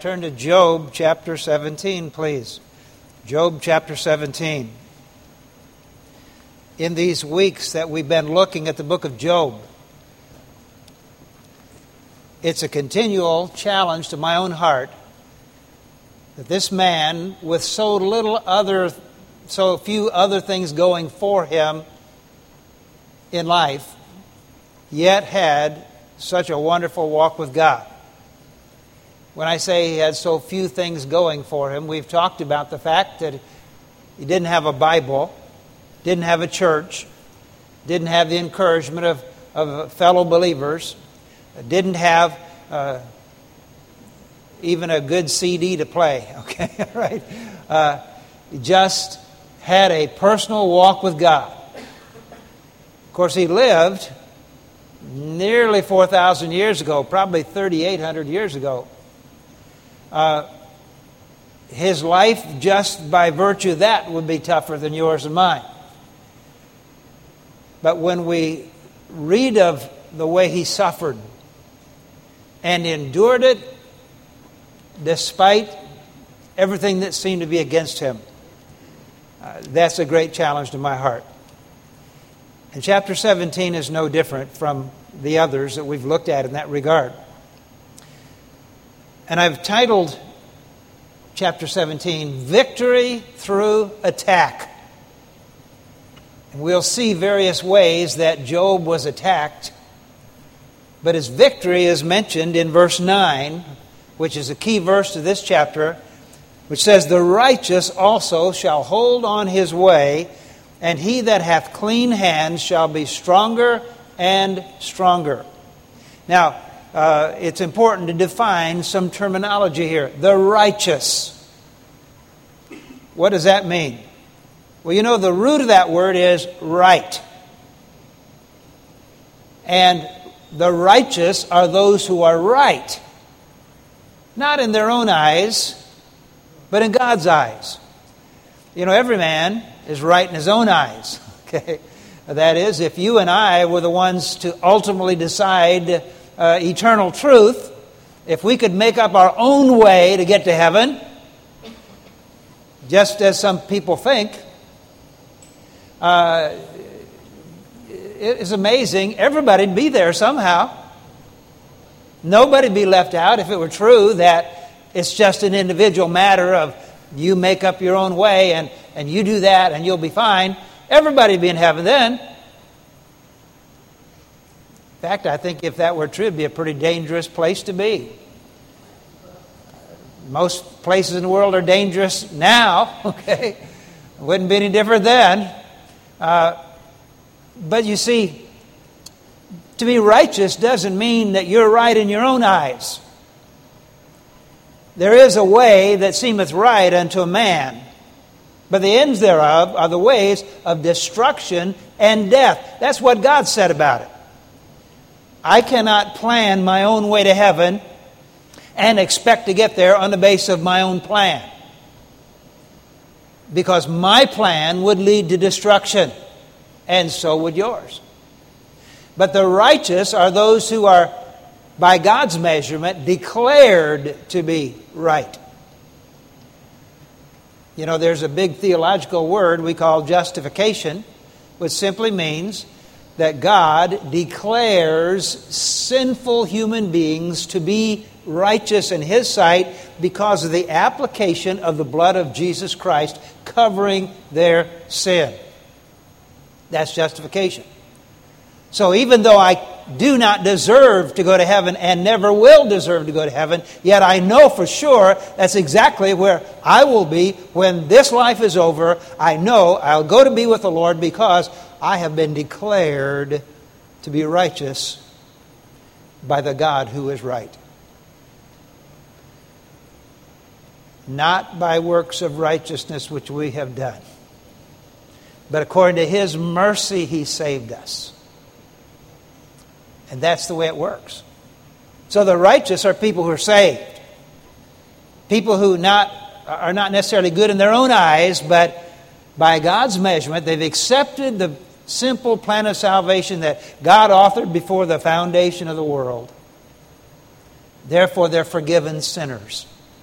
Turn to Job chapter 17, please. Job chapter 17. In these weeks that we've been looking at the book of Job, it's a continual challenge to my own heart that this man, with so few other things going for him in life, yet had such a wonderful walk with God. When I say he had so few things going for him, we've talked about the fact that he didn't have a Bible, didn't have a church, didn't have the encouragement of fellow believers, didn't have even a good CD to play, okay, right? He just had a personal walk with God. Of course, he lived nearly 4,000 years ago, probably 3,800 years ago. His life, just by virtue of that, would be tougher than yours and mine. But when we read of the way he suffered and endured it despite everything that seemed to be against him, that's a great challenge to my heart. And chapter 17 is no different from the others that we've looked at in that regard. And I've titled chapter 17, Victory Through Attack. And we'll see various ways that Job was attacked, but his victory is mentioned in verse 9, which is a key verse to this chapter, which says, "The righteous also shall hold on his way, and he that hath clean hands shall be stronger and stronger." Now, it's important to define some terminology here. The righteous. What does that mean? Well, you know, the root of that word is right. And the righteous are those who are right. Not in their own eyes, but in God's eyes. You know, every man is right in his own eyes. Okay? That is, if you and I were the ones to ultimately decide eternal truth, if we could make up our own way to get to heaven, just as some people think, it is amazing. Everybody'd be there somehow. Nobody'd be left out if it were true that it's just an individual matter of you make up your own way and you do that and you'll be fine. Everybody'd be in heaven then. In fact, I think if that were true, it'd be a pretty dangerous place to be. Most places in the world are dangerous now, okay? It wouldn't be any different then. But you see, to be righteous doesn't mean that you're right in your own eyes. There is a way that seemeth right unto a man, but the ends thereof are the ways of destruction and death. That's what God said about it. I cannot plan my own way to heaven and expect to get there on the basis of my own plan. Because my plan would lead to destruction, and so would yours. But the righteous are those who are, by God's measurement, declared to be right. You know, there's a big theological word we call justification, which simply means that God declares sinful human beings to be righteous in His sight because of the application of the blood of Jesus Christ covering their sin. That's justification. So even though I do not deserve to go to heaven and never will deserve to go to heaven, yet I know for sure that's exactly where I will be when this life is over. I know I'll go to be with the Lord because I have been declared to be righteous by the God who is right. Not by works of righteousness which we have done, but according to His mercy He saved us. And that's the way it works. So the righteous are people who are saved. People who are not necessarily good in their own eyes, but by God's measurement, they've accepted the simple plan of salvation that God authored before the foundation of the world. Therefore, they're forgiven sinners.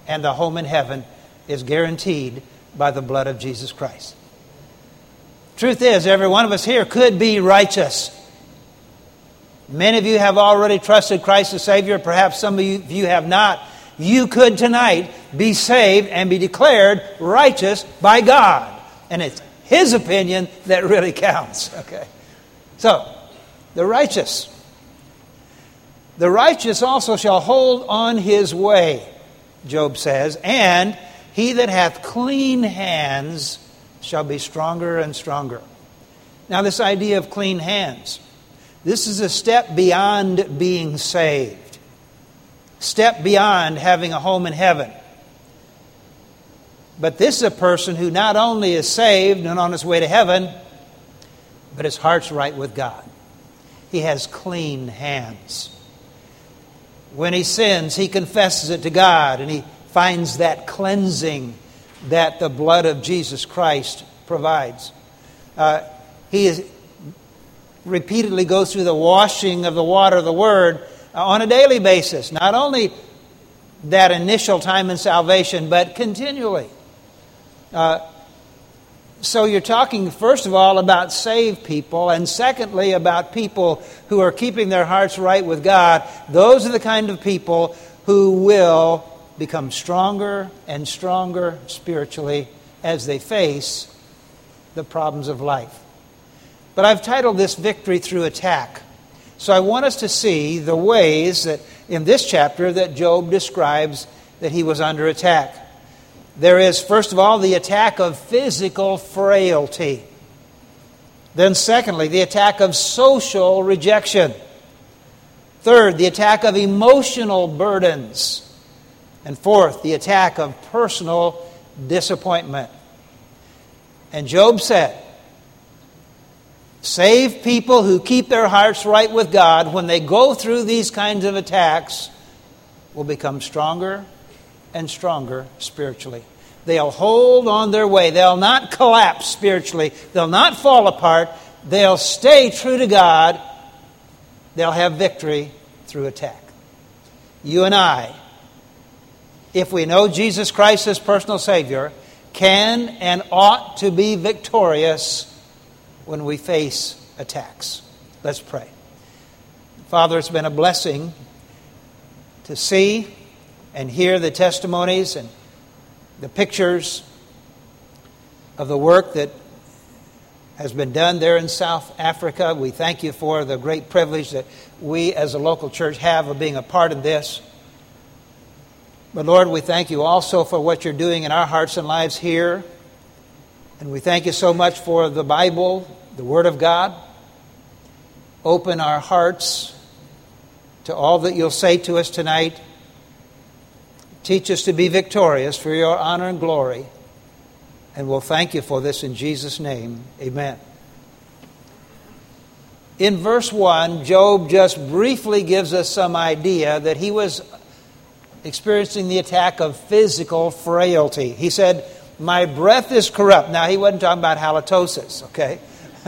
and the home in heaven is guaranteed by the blood of Jesus Christ. Truth is, every one of us here could be righteous. Many of you have already trusted Christ as Savior. Perhaps some of you have not. You could tonight be saved and be declared righteous by God. And it's His opinion that really counts. Okay. So, the righteous. The righteous also shall hold on his way, Job says, and he that hath clean hands shall be stronger and stronger. Now, this idea of clean hands, this is a step beyond being saved. Step beyond having a home in heaven. But this is a person who not only is saved and on his way to heaven, but his heart's right with God. He has clean hands. When he sins, he confesses it to God, and he finds that cleansing that the blood of Jesus Christ provides. He repeatedly goes through the washing of the water of the Word on a daily basis. Not only that initial time in salvation, but continually. So you're talking, first of all, about saved people, and secondly, about people who are keeping their hearts right with God. Those are the kind of people who will become stronger and stronger spiritually as they face the problems of life. But I've titled this Victory Through Attack. So I want us to see the ways that in this chapter that Job describes that he was under attack. There is, first of all, the attack of physical frailty. Then secondly, the attack of social rejection. Third, the attack of emotional burdens. And fourth, the attack of personal disappointment. And Job said, saved people who keep their hearts right with God, when they go through these kinds of attacks, will become stronger and stronger spiritually. They'll hold on their way. They'll not collapse spiritually. They'll not fall apart. They'll stay true to God. They'll have victory through attack. You and I, if we know Jesus Christ as personal Savior, can and ought to be victorious when we face attacks. Let's pray. Father, it's been a blessing to see and hear the testimonies and the pictures of the work that has been done there in South Africa. We thank you for the great privilege that we as a local church have of being a part of this. But Lord, we thank you also for what you're doing in our hearts and lives here. And we thank you so much for the Bible, the Word of God. Open our hearts to all that you'll say to us tonight. Teach us to be victorious for your honor and glory. And we'll thank you for this in Jesus' name. Amen. In verse 1, Job just briefly gives us some idea that he was experiencing the attack of physical frailty. He said, my breath is corrupt. Now, he wasn't talking about halitosis, okay?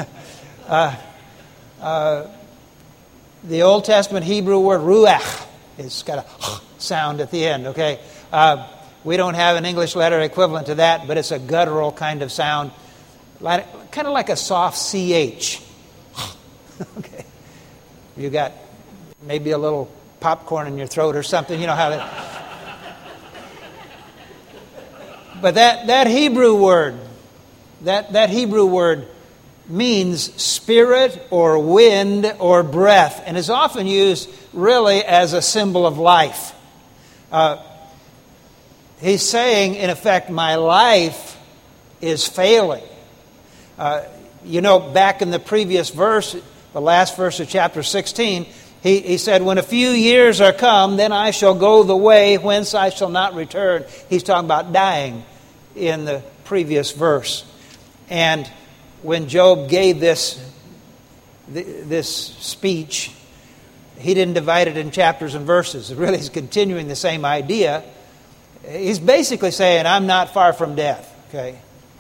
The Old Testament Hebrew word ruach, it's got a sound at the end, okay? We don't have an English letter equivalent to that, but it's a guttural kind of sound, kind of like a soft CH. Okay. You got maybe a little popcorn in your throat or something, you know how that... But that Hebrew word, that Hebrew word means spirit or wind or breath, and is often used really as a symbol of life. He's saying, in effect, my life is failing. Back in the previous verse, the last verse of chapter 16, he said, when a few years are come, then I shall go the way whence I shall not return. He's talking about dying in the previous verse. And when Job gave this speech, he didn't divide it in chapters and verses. It really is continuing the same idea. He's basically saying, I'm not far from death. Okay,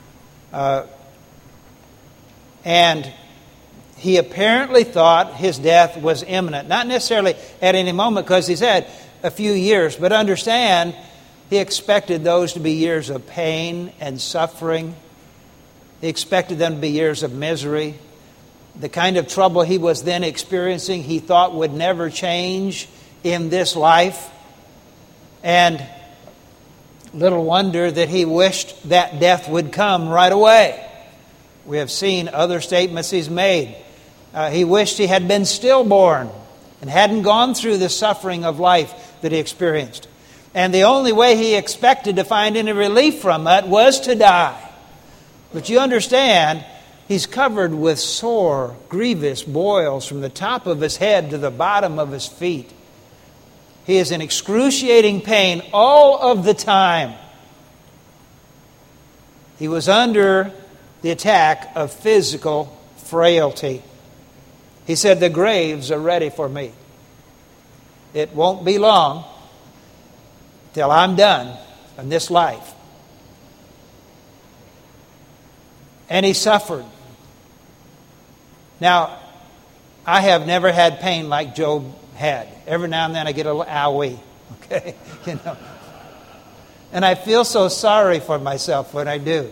and he apparently thought his death was imminent. Not necessarily at any moment, because he said a few years. But understand, He expected those to be years of pain and suffering. He expected them to be years of misery. The kind of trouble he was then experiencing, he thought would never change in this life. And little wonder that he wished that death would come right away. We have seen other statements he's made. He wished he had been stillborn and hadn't gone through the suffering of life that he experienced. And the only way he expected to find any relief from it was to die. But you understand, he's covered with sore, grievous boils from the top of his head to the bottom of his feet. He is in excruciating pain all of the time. He was under the attack of physical frailty. He said, "The graves are ready for me. It won't be long till I'm done in this life." And he suffered. Now, I have never had pain like Job had. Every now and then I get a little owie, okay? And I feel so sorry for myself when I do,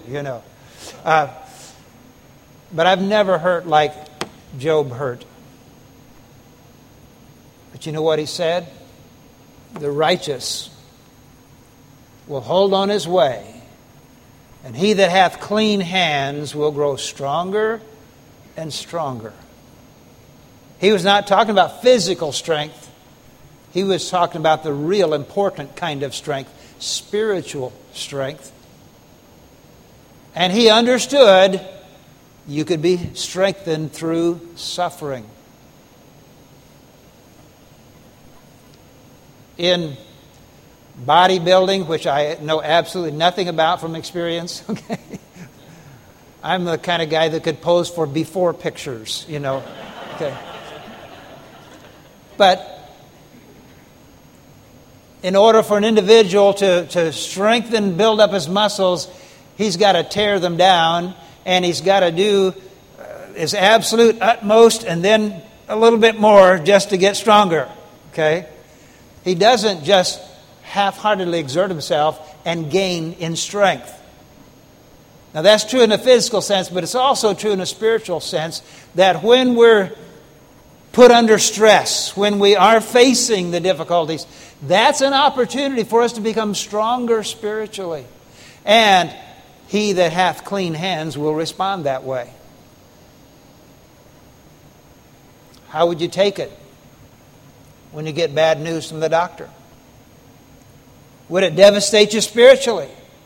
But I've never hurt like Job hurt. But you know what he said? The righteous will hold on his way, and he that hath clean hands will grow stronger and stronger. He was not talking about physical strength. He was talking about the real important kind of strength, spiritual strength. And he understood you could be strengthened through suffering. In bodybuilding, which I know absolutely nothing about from experience, okay? I'm the kind of guy that could pose for before pictures, okay? But in order for an individual to strengthen, build up his muscles, he's got to tear them down, and he's got to do his absolute utmost and then a little bit more just to get stronger, okay? He doesn't just half-heartedly exert himself and gain in strength. Now that's true in a physical sense, but it's also true in a spiritual sense, that when we're put under stress, when we are facing the difficulties, that's an opportunity for us to become stronger spiritually. And he that hath clean hands will respond that way. How would you take it when you get bad news from the doctor? Would it devastate you spiritually?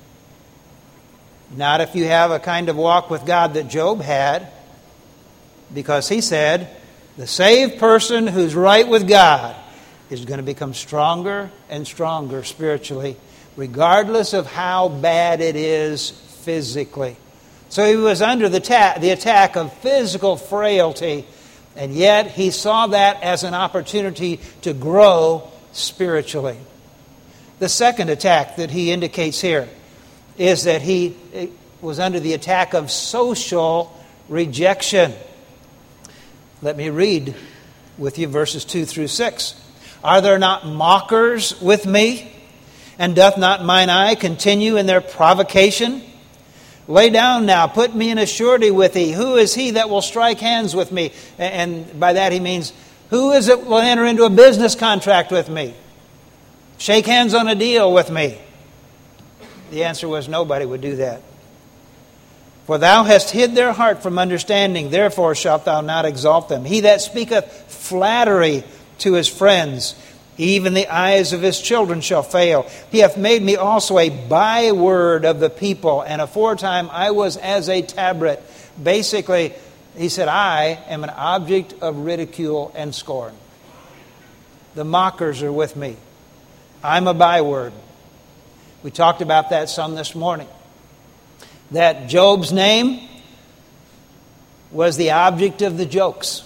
Not if you have a kind of walk with God that Job had, because he said, the saved person who's right with God is going to become stronger and stronger spiritually, regardless of how bad it is physically. So he was under the attack of physical frailty, and yet he saw that as an opportunity to grow spiritually. The second attack that he indicates here is that he was under the attack of social rejection. Let me read with you verses 2 through 6. Are there not mockers with me? And doth not mine eye continue in their provocation? Lay down now, put me in a surety with thee. Who is he that will strike hands with me? And by that he means, who is it will enter into a business contract with me? Shake hands on a deal with me? The answer was nobody would do that. For thou hast hid their heart from understanding, therefore shalt thou not exalt them. He that speaketh flattery to his friends, even the eyes of his children shall fail. He hath made me also a byword of the people, and aforetime I was as a tabret. Basically, he said, I am an object of ridicule and scorn. The mockers are with me. I'm a byword. We talked about that some this morning. That Job's name was the object of the jokes.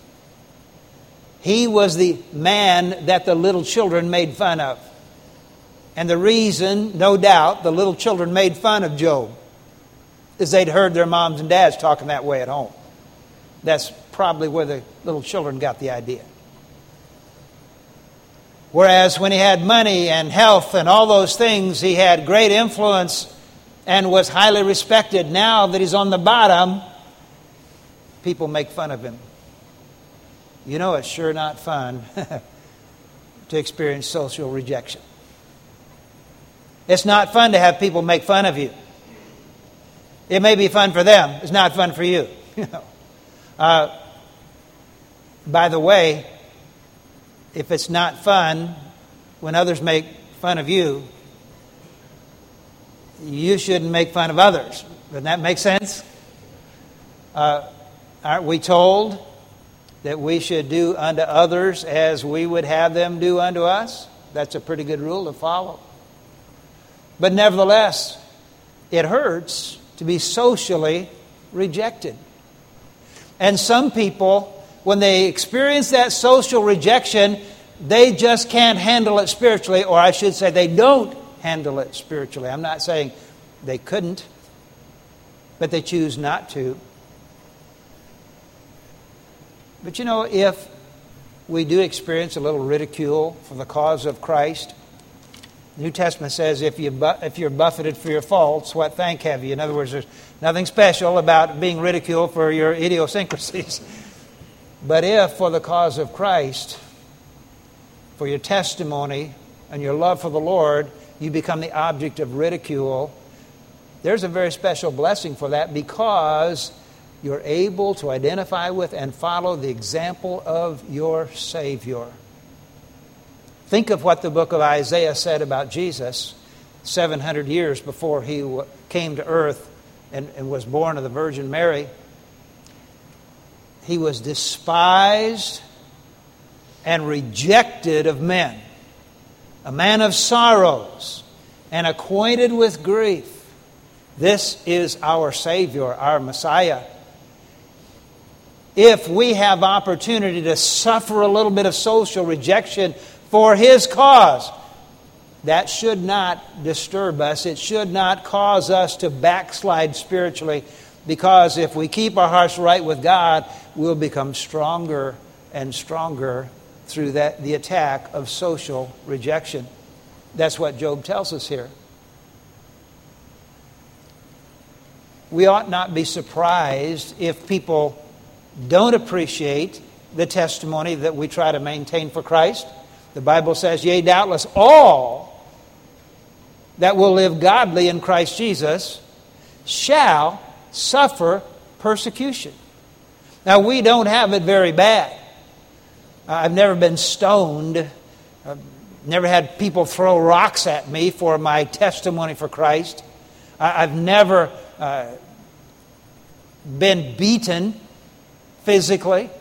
He was the man that the little children made fun of. And the reason, no doubt, the little children made fun of Job is they'd heard their moms and dads talking that way at home. That's probably where the little children got the idea. Whereas when he had money and health and all those things, he had great influence and was highly respected. Now that he's on the bottom, people make fun of him. You know, it's sure not fun to experience social rejection. It's not fun to have people make fun of you. It may be fun for them. It's not fun for you. By the way, if it's not fun when others make fun of you, you shouldn't make fun of others. Doesn't that make sense? Aren't we told that we should do unto others as we would have them do unto us? That's a pretty good rule to follow. But nevertheless, it hurts to be socially rejected. And some people, when they experience that social rejection, they just can't handle it spiritually, or I should say they don't handle it spiritually. I'm not saying they couldn't, but they choose not to. But you know, if we do experience a little ridicule for the cause of Christ, the New Testament says if you're buffeted for your faults, what thank have you? In other words, there's nothing special about being ridiculed for your idiosyncrasies. But if for the cause of Christ, for your testimony and your love for the Lord, you become the object of ridicule, there's a very special blessing for that, because you're able to identify with and follow the example of your Savior. Think of what the book of Isaiah said about Jesus 700 years before he came to earth and was born of the Virgin Mary. He was despised and rejected of men, a man of sorrows and acquainted with grief. This is our Savior, our Messiah. If we have opportunity to suffer a little bit of social rejection for His cause, that should not disturb us. It should not cause us to backslide spiritually, because if we keep our hearts right with God, we'll become stronger and stronger through the attack of social rejection. That's what Job tells us here. We ought not be surprised if people don't appreciate the testimony that we try to maintain for Christ. The Bible says, yea, doubtless all that will live godly in Christ Jesus shall suffer persecution. Now, we don't have it very bad. I've never been stoned. I've never had people throw rocks at me for my testimony for Christ. I've never been beaten physically.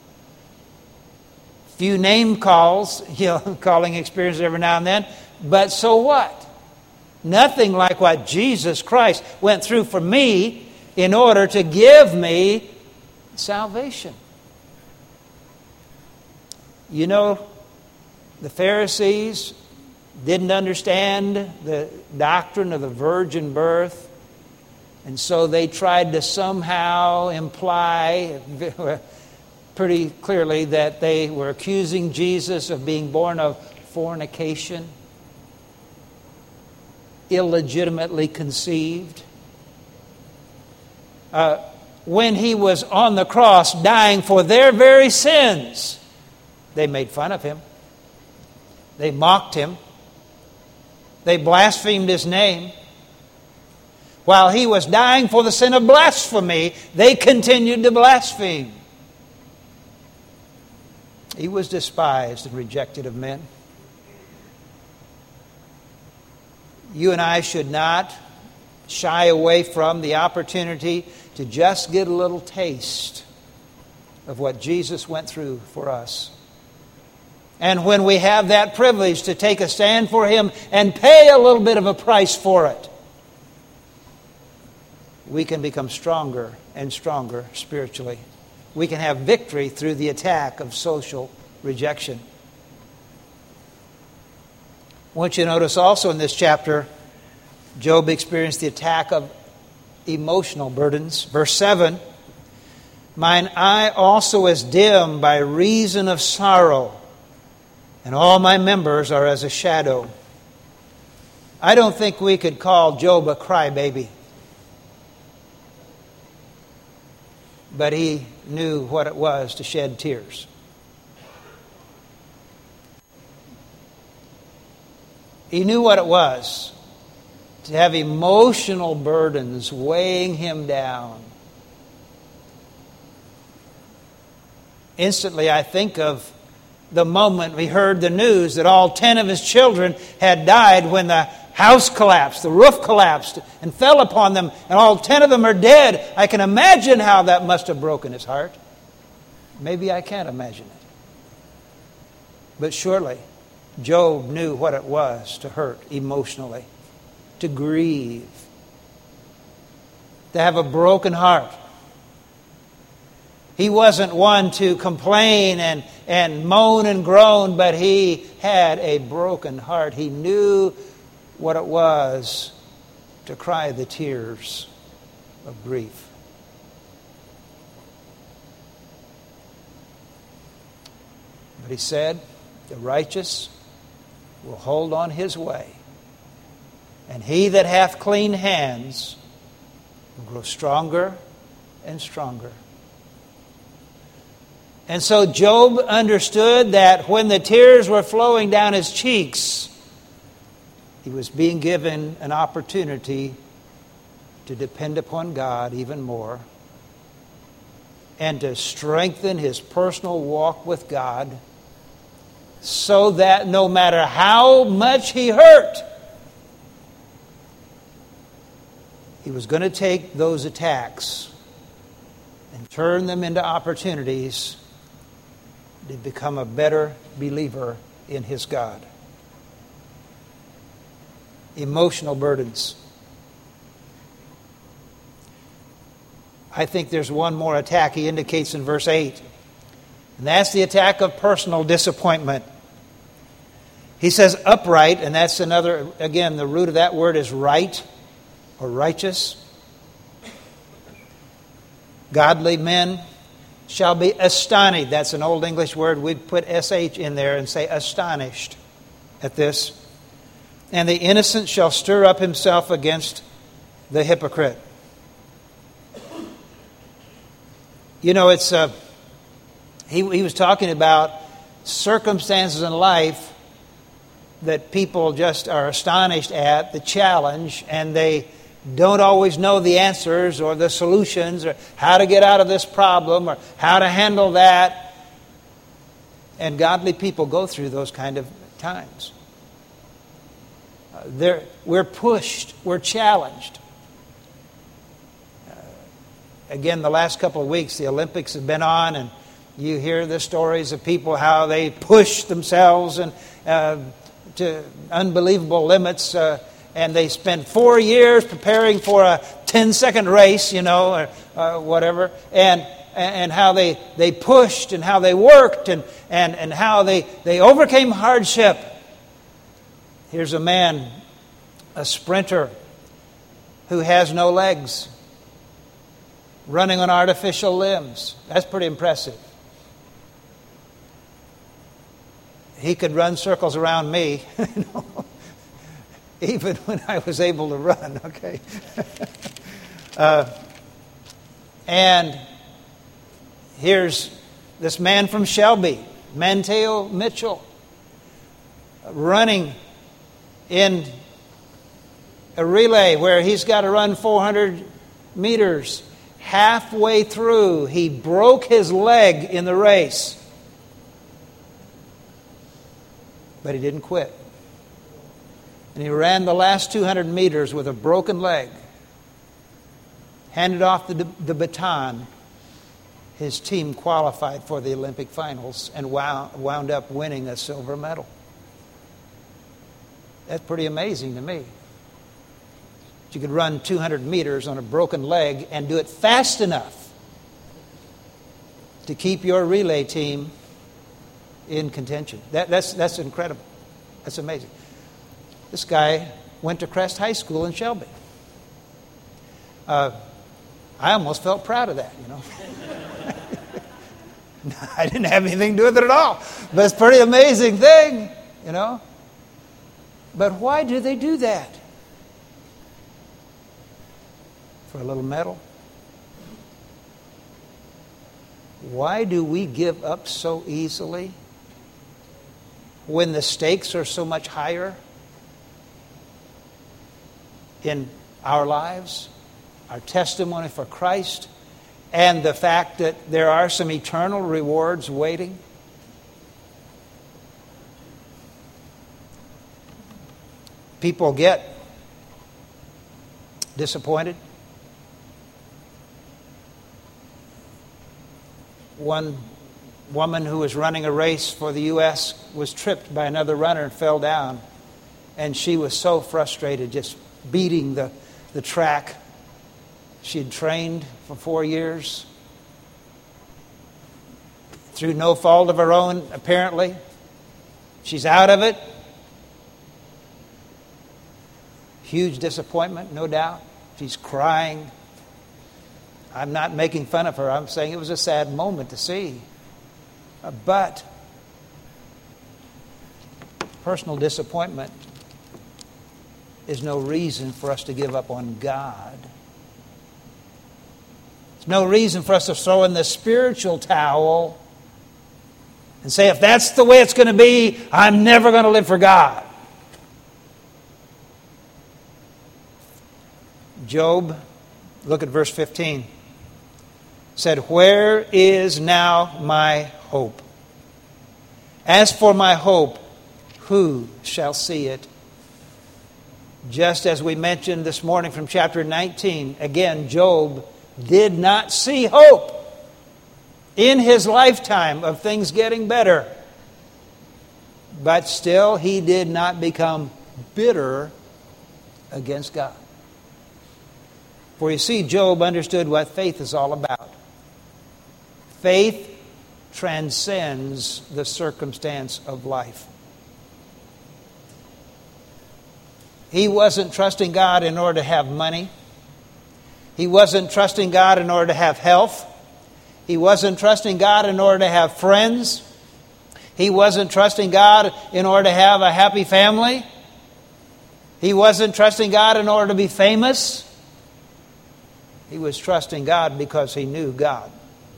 Few name calls, calling experiences every now and then. But so what? Nothing like what Jesus Christ went through for me in order to give me salvation. You know, the Pharisees didn't understand the doctrine of the virgin birth, and so they tried to somehow imply pretty clearly that they were accusing Jesus of being born of fornication, illegitimately conceived. When he was on the cross dying for their very sins, they made fun of him. They mocked him. They blasphemed his name. While he was dying for the sin of blasphemy, they continued to blaspheme. He was despised and rejected of men. You and I should not shy away from the opportunity to just get a little taste of what Jesus went through for us. And when we have that privilege to take a stand for Him and pay a little bit of a price for it, we can become stronger and stronger spiritually. We can have victory through the attack of social rejection. I want you to notice also in this chapter, Job experienced the attack of emotional burdens. Verse 7, mine eye also is dim by reason of sorrow, and all my members are as a shadow. I don't think we could call Job a crybaby. But he knew what it was to shed tears. He knew what it was to have emotional burdens weighing him down. Instantly, I think of the moment we heard the news that all 10 of his children had died when the house collapsed, the roof collapsed and fell upon them, and all 10 of them are dead. I can imagine how that must have broken his heart. Maybe I can't imagine it. But surely, Job knew what it was to hurt emotionally, to grieve, to have a broken heart. He wasn't one to complain and moan and groan, but he had a broken heart. He knew what it was to cry the tears of grief. But he said, the righteous will hold on his way, and he that hath clean hands will grow stronger and stronger. And so Job understood that when the tears were flowing down his cheeks, he was being given an opportunity to depend upon God even more and to strengthen his personal walk with God so that no matter how much he hurt, he was going to take those attacks and turn them into opportunities to become a better believer in his God. Emotional burdens. I think there's one more attack he indicates in verse 8. And that's the attack of personal disappointment. He says upright, and that's another, again, the root of that word is right or righteous. Godly men shall be astonished. That's an old English word. We'd put SH in there and say astonished at this. And the innocent shall stir up himself against the hypocrite. You know, it's he was talking about circumstances in life that people just are astonished at, the challenge, and they don't always know the answers or the solutions or how to get out of this problem or how to handle that. And godly people go through those kind of times. We're pushed, we're challenged. Again, the last couple of weeks, the Olympics have been on, and you hear the stories of people, how they push themselves and to unbelievable limits, and they spend 4 years preparing for a 10-second race, or whatever, and how they pushed and how they worked and how they overcame hardship. Here's a man, a sprinter, who has no legs, running on artificial limbs. That's pretty impressive. He could run circles around me, even when I was able to run, okay? And here's this man from Shelby, Manteo Mitchell, running in a relay where he's got to run 400 meters. Halfway through, he broke his leg in the race. But he didn't quit. And he ran the last 200 meters with a broken leg. Handed off the baton. His team qualified for the Olympic finals and wound up winning a silver medal. That's pretty amazing to me. You could run 200 meters on a broken leg and do it fast enough to keep your relay team in contention. That's incredible. That's amazing. This guy went to Crest High School in Shelby. I almost felt proud of that, I didn't have anything to do with it at all. But it's a pretty amazing thing, you know. But why do they do that? For a little medal? Why do we give up so easily when the stakes are so much higher in our lives, our testimony for Christ, and the fact that there are some eternal rewards waiting? People get disappointed. One woman who was running a race for the U.S. was tripped by another runner and fell down. And she was so frustrated, just beating the track. She had trained for 4 years through no fault of her own, apparently. She's out of it. Huge disappointment, no doubt. She's crying. I'm not making fun of her. I'm saying it was a sad moment to see. But personal disappointment is no reason for us to give up on God. It's no reason for us to throw in the spiritual towel and say, if that's the way it's going to be, I'm never going to live for God. Job, look at verse 15. Said, where is now my hope? As for my hope, who shall see it? Just as we mentioned this morning from chapter 19, again, Job did not see hope in his lifetime of things getting better. But still, he did not become bitter against God. For you see, Job understood what faith is all about. Faith transcends the circumstance of life. He wasn't trusting God in order to have money. He wasn't trusting God in order to have health. He wasn't trusting God in order to have friends. He wasn't trusting God in order to have a happy family. He wasn't trusting God in order to be famous. He was trusting God because he knew God.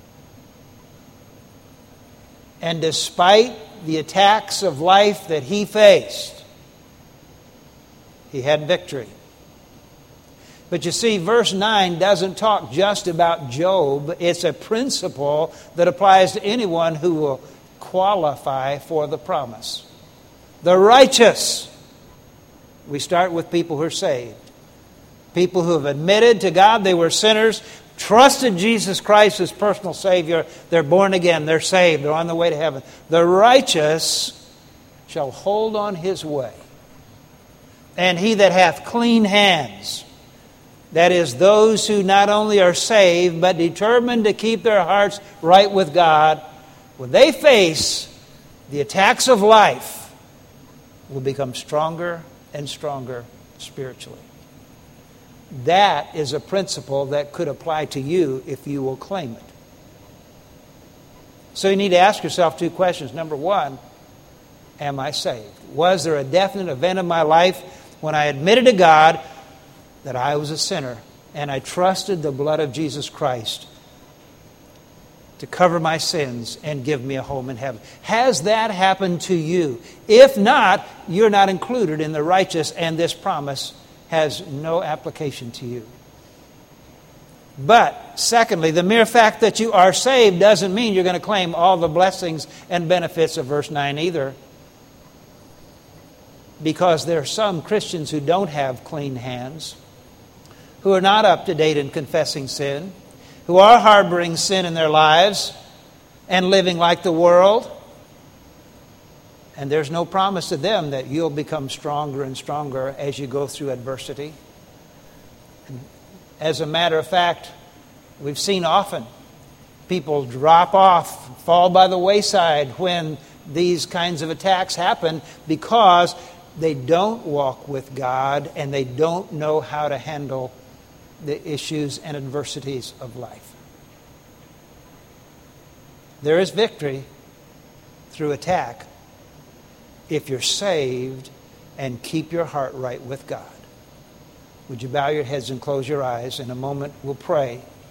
And despite the attacks of life that he faced, he had victory. But you see, verse 9 doesn't talk just about Job. It's a principle that applies to anyone who will qualify for the promise. The righteous. We start with people who are saved. People who have admitted to God they were sinners, trusted Jesus Christ as personal Savior. They're born again. They're saved. They're on the way to heaven. The righteous shall hold on his way. And he that hath clean hands, that is, those who not only are saved, but determined to keep their hearts right with God, when they face the attacks of life, will become stronger and stronger spiritually. That is a principle that could apply to you if you will claim it. So you need to ask yourself two questions. Number one, am I saved? Was there a definite event in my life when I admitted to God that I was a sinner and I trusted the blood of Jesus Christ to cover my sins and give me a home in heaven? Has that happened to you? If not, you're not included in the righteous, and this promise has no application to you. But, secondly, the mere fact that you are saved doesn't mean you're going to claim all the blessings and benefits of verse 9 either. Because there are some Christians who don't have clean hands, who are not up to date in confessing sin, who are harboring sin in their lives and living like the world. And there's no promise to them that you'll become stronger and stronger as you go through adversity. And as a matter of fact, we've seen often people drop off, fall by the wayside when these kinds of attacks happen because they don't walk with God and they don't know how to handle the issues and adversities of life. There is victory through attack if you're saved and keep your heart right with God. Would you bow your heads and close your eyes? In a moment, we'll pray.